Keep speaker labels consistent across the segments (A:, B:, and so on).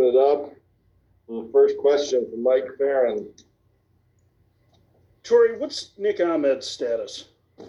A: open it up. The first question from Mike Farron.
B: Torrey, what's Nick Ahmed's status?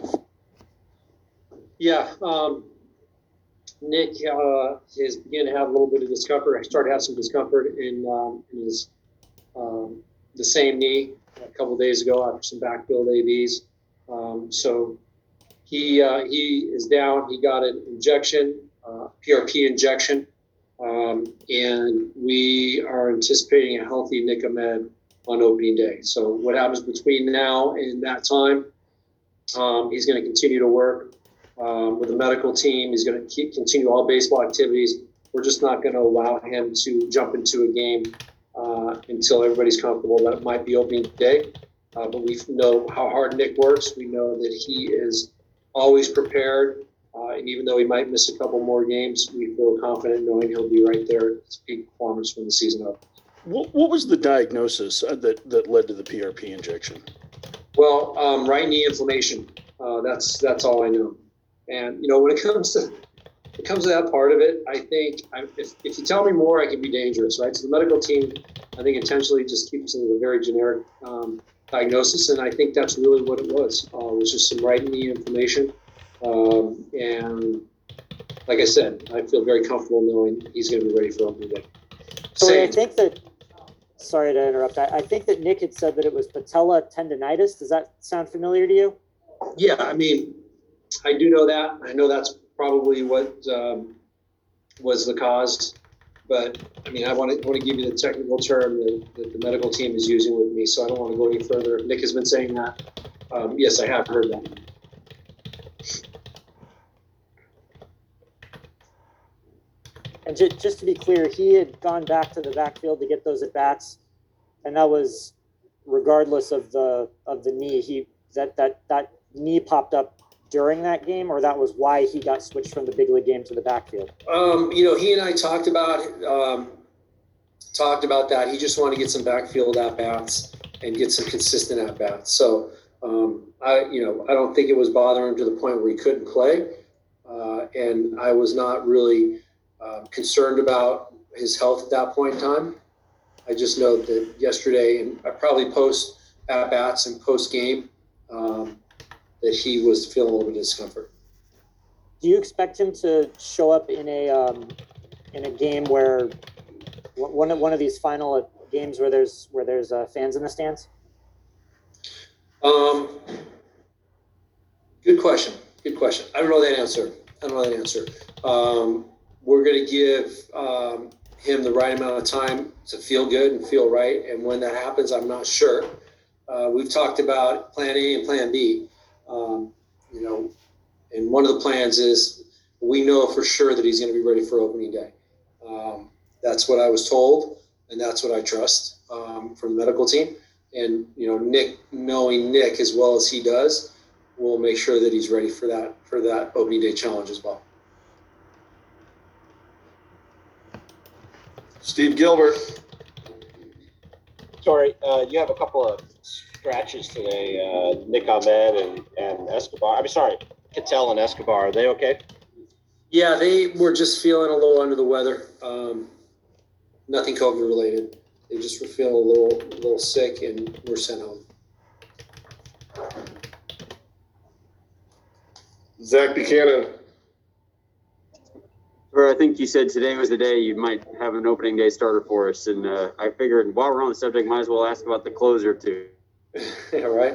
C: Yeah, Nick is beginning to have a little bit of discomfort. I started to have some discomfort in his the same knee a couple of days ago after some backfield ABs. So he is down. He got an injection, PRP injection, and we are anticipating a healthy Nick Ahmed on opening day. So what happens between now and that time, he's going to continue to work with the medical team. He's going to continue all baseball activities. We're just not going to allow him to jump into a game until everybody's comfortable that it might be opening day. But we know how hard Nick works. We know that he is always prepared. And even though he might miss a couple more games, we feel confident knowing he'll be right there at his peak performance when the season opens.
B: What was the diagnosis that led to the PRP injection?
C: Well, right knee inflammation. That's all I know. And when it comes to that part of it, I think if you tell me more, I can be dangerous, right? So the medical team, I think, intentionally just keeps it a very generic diagnosis, and I think that's really what it was. It was just some right knee inflammation, and like I said, I feel very comfortable knowing he's going to be ready for opening day.
D: So I think that. Sorry to interrupt. I think that Nick had said that it was patella tendonitis. Does that sound familiar to you?
C: Yeah, I mean, I do know that. I know that's probably what was the cause. But, I mean, I want to give you the technical term that the medical team is using with me, so I don't want to go any further. Nick has been saying that. Yes, I have heard that.
D: And just to be clear, he had gone back to the backfield to get those at-bats, and that was regardless of the knee. That knee popped up during that game, or that was why he got switched from the big league game to the backfield?
C: He and I talked about that. He just wanted to get some backfield at-bats and get some consistent at-bats. So, I don't think it was bothering him to the point where he couldn't play. And I was not really concerned about his health at that point in time. I just know that yesterday, and I probably post at-bats and post-game, that he was feeling a little bit of discomfort.
D: Do you expect him to show up in a game where one of these final games where there's fans in the stands?
C: Good question. I don't know that answer. We're going to give him the right amount of time to feel good and feel right. And when that happens, I'm not sure. We've talked about plan A and plan B. And one of the plans is we know for sure that he's going to be ready for opening day. That's what I was told, and that's what I trust from the medical team. And, Nick, knowing Nick as well as he does, will make sure that he's ready for that opening day challenge as well.
A: Steve Gilbert.
E: Sorry, you have a couple of scratches today, Nick Ahmed and Escobar. I'm sorry, Ketel and Escobar. Are they okay?
C: Yeah, they were just feeling a little under the weather. Nothing COVID related. They just were feeling a little sick and were sent home.
A: Zach Buchanan.
F: I think you said today was the day you might have an opening day starter for us, and I figured while we're on the subject, might as well ask about the closer too.
C: Yeah, right.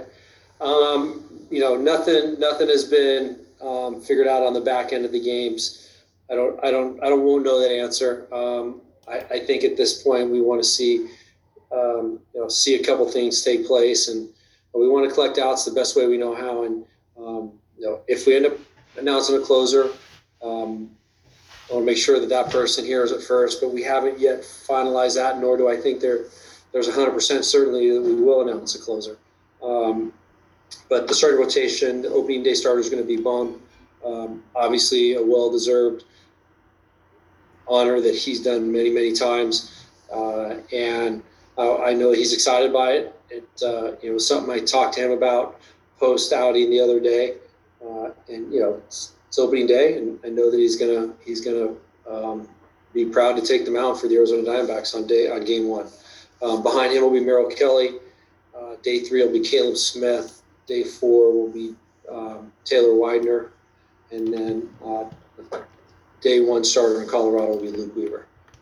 C: Nothing has been figured out on the back end of the games. I won't know that answer. I think at this point we want to see a couple things take place, and we want to collect outs the best way we know how. And if we end up announcing a closer, I want to make sure that person hears it first, but we haven't yet finalized that, nor do I think there's 100% certainty that we will announce a closer. But the starting rotation, the opening day starter is going to be Bum. Obviously, a well-deserved honor that he's done many, many times. And I know he's excited by it. It was something I talked to him about post-outing the other day. And it's opening day, and I know that he's gonna be proud to take the mound for the Arizona Diamondbacks on game one. Behind him will be Merrill Kelly. Day 3 will be Caleb Smith. Day 4 will be Taylor Widener. And then day 1 starter in Colorado will be Luke Weaver.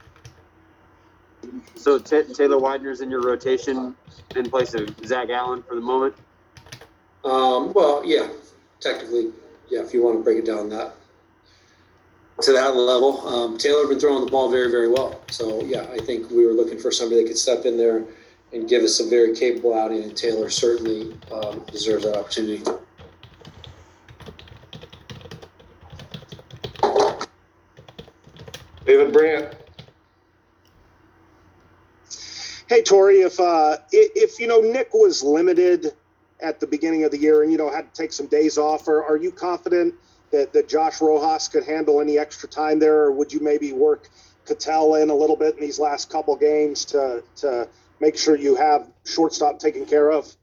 F: So Taylor Widener's in your rotation in place of Zach Allen for the moment?
C: Well, yeah, technically, yeah, if you want to break it down to that level. Taylor been throwing the ball very, very well. So, yeah, I think we were looking for somebody that could step in there and give us a very capable outing, and Taylor certainly deserves that opportunity.
A: David Brandt.
G: Hey, Tori, if Nick was limited at the beginning of the year and, had to take some days off, are you confident that Josh Rojas could handle any extra time there, or would you maybe work Cattell in a little bit in these last couple games to make sure you have shortstop taken care of?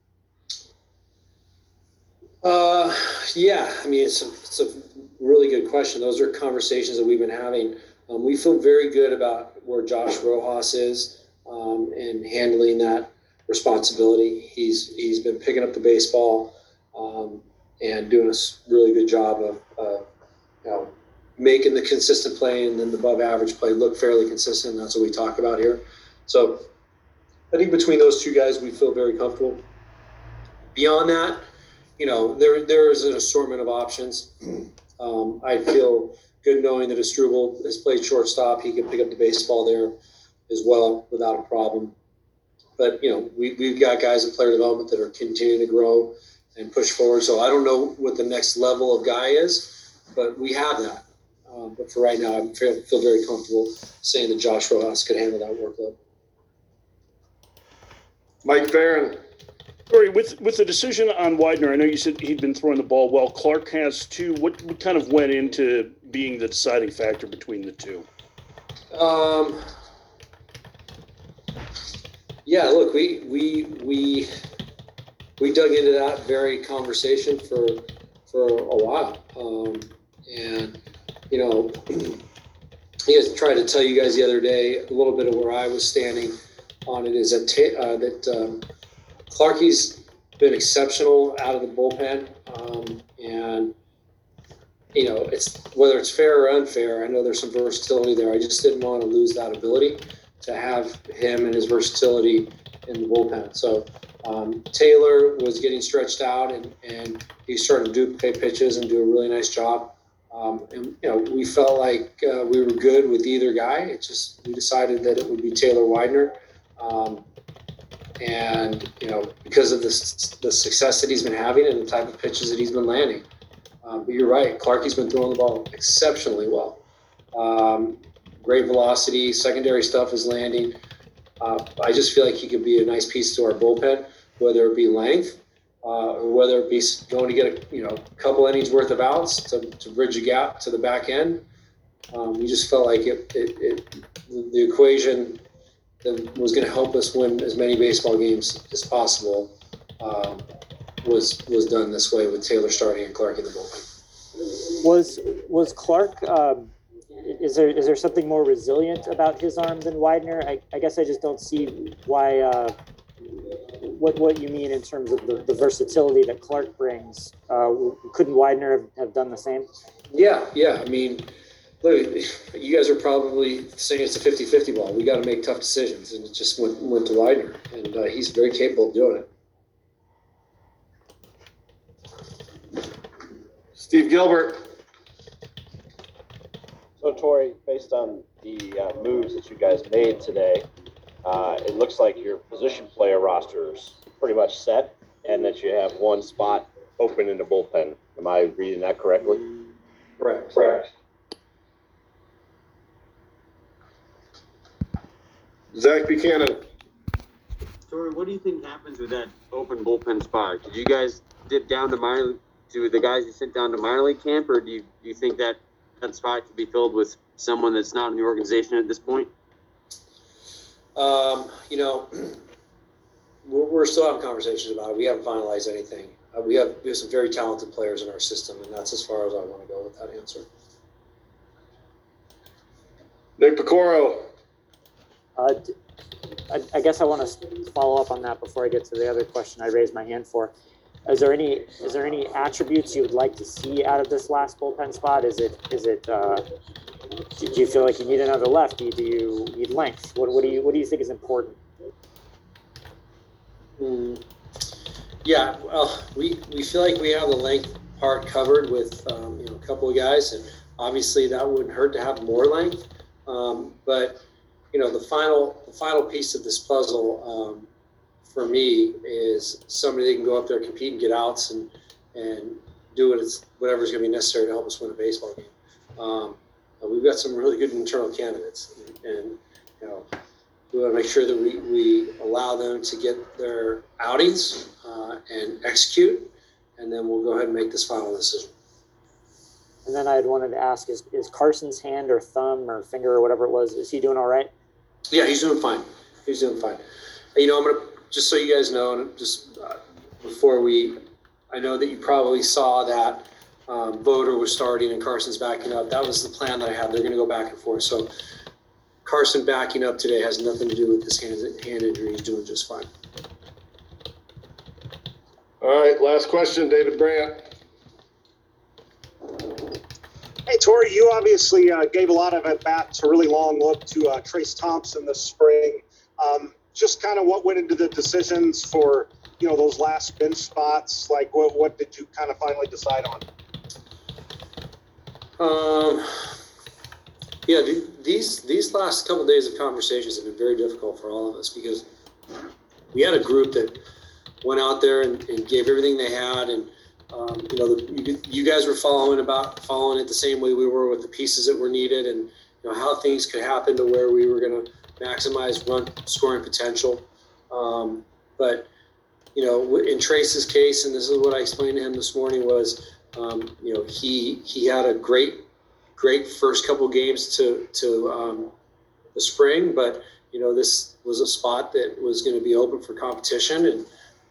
C: Yeah, I mean, it's a really good question. Those are conversations that we've been having. We feel very good about where Josh Rojas is and handling that responsibility. He's been picking up the baseball and doing a really good job of making the consistent play and then the above average play look fairly consistent. That's what we talk about here. So I think between those two guys, we feel very comfortable. Beyond that, there is an assortment of options. I feel good knowing that Asdrubal has played shortstop. He can pick up the baseball there as well without a problem. But, we've got guys in player development that are continuing to grow and push forward. So I don't know what the next level of guy is, but we have that. But for right now, I feel very comfortable saying that Josh Rojas could handle that workload.
A: Mike Farron.
B: Corey, with the decision on Widener, I know you said he'd been throwing the ball well. Clark has too. What kind of went into being the deciding factor between the two?
C: Yeah, look, we dug into that very conversation for a while, and he has tried to tell you guys the other day a little bit of where I was standing on it. Is that Clarkie's been exceptional out of the bullpen, and it's whether it's fair or unfair. I know there's some versatility there. I just didn't want to lose that ability to have him and his versatility in the bullpen. So Taylor was getting stretched out, and he started to duplicate pitches and do a really nice job. And we felt like we were good with either guy. It's just we decided that it would be Taylor Widener. And because of the success that he's been having and the type of pitches that he's been landing. But you're right, Clarkie's been throwing the ball exceptionally well. Great velocity, secondary stuff is landing. I just feel like he could be a nice piece to our bullpen, whether it be length or whether it be going to get a couple innings worth of outs to bridge a gap to the back end. We just felt like the equation that was going to help us win as many baseball games as possible was done this way with Taylor starting and Clark in the bullpen.
D: Was Clark? Is there something more resilient about his arm than Widener? I guess I just don't see why. What you mean in terms of the versatility that Clark brings? Couldn't Widener have done the same?
C: Yeah. I mean, look, you guys are probably saying it's a 50-50 ball. We got to make tough decisions, and it just went to Widener, and he's very capable of doing it.
A: Steve Gilbert.
E: So, Tori, based on the moves that you guys made today, it looks like your position player roster is pretty much set and that you have one spot open in the bullpen. Am I reading that correctly?
C: Correct.
A: Zach Buchanan.
F: Tori, what do you think happens with that open bullpen spot? Did you guys dip down to the guys you sent down to minor league camp, or do you think that spot could be filled with someone that's not in the organization at this point?
C: We're still having conversations about it. We haven't finalized anything. We have some very talented players in our system, and that's as far as I want to go with that answer.
A: Nick Pecoro.
D: I guess I want to follow up on that before I get to the other question I raised my hand for. Is there any attributes you would like to see out of this last bullpen spot? Do you feel like you need another lefty? Do you need length? What do you think is important?
C: Yeah, well, we feel like we have the length part covered with a couple of guys, and obviously that wouldn't hurt to have more length. But the final piece of this puzzle for me is somebody that can go up there, compete, and get outs, and do whatever's going to be necessary to help us win a baseball game. We've got some really good internal candidates, and we want to make sure that we allow them to get their outings and execute, and then we'll go ahead and make this final decision.
D: And then I had wanted to ask, is Carson's hand or thumb or finger or whatever it was, is he doing all right?
C: Yeah, he's doing fine. He's doing fine. I'm going to, just so you guys know, and just before I know that you probably saw that Voter was starting and Carson's backing up. That was the plan that I had. They're going to go back and forth. So Carson backing up today has nothing to do with this hand injury. He's doing just fine.
A: All right, last question, David Brandt.
G: Hey, Tori, you obviously gave a lot of at-bats, a really long look to Trace Thompson this spring. Just kind of what went into the decisions for, those last bench spots? Like, what did you kind of finally decide on?
C: Yeah, these last couple of days of conversations have been very difficult for all of us because we had a group that went out there and gave everything they had, and you guys were following it the same way we were with the pieces that were needed, and how things could happen to where we were going to maximize run scoring potential. But in Trace's case, and this is what I explained to him this morning, was he had a great first couple games to the spring, but this was a spot that was going to be open for competition, and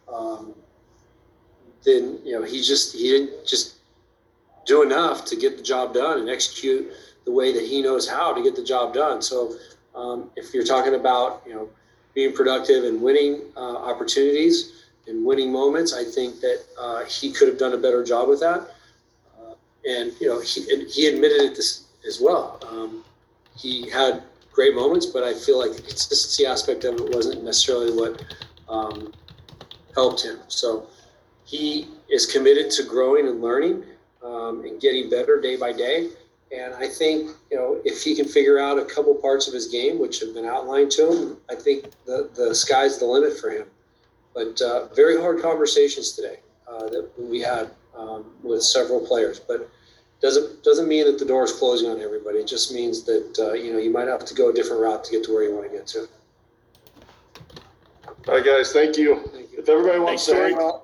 C: then he didn't just do enough to get the job done and execute the way that he knows how to get the job done. So if you're talking about being productive and winning opportunities and winning moments, I think that he could have done a better job with that. And he admitted it as well. He had great moments, but I feel like the consistency aspect of it wasn't necessarily what helped him. So he is committed to growing and learning and getting better day by day. And I think, if he can figure out a couple parts of his game, which have been outlined to him, I think the sky's the limit for him. But very hard conversations today that we had with several players. But doesn't mean that the door is closing on everybody. It just means that, you might have to go a different route to get to where you want to get to.
A: All right, guys, thank you. If everybody wants
B: Thanks,
A: to hang
B: Tori.
A: out,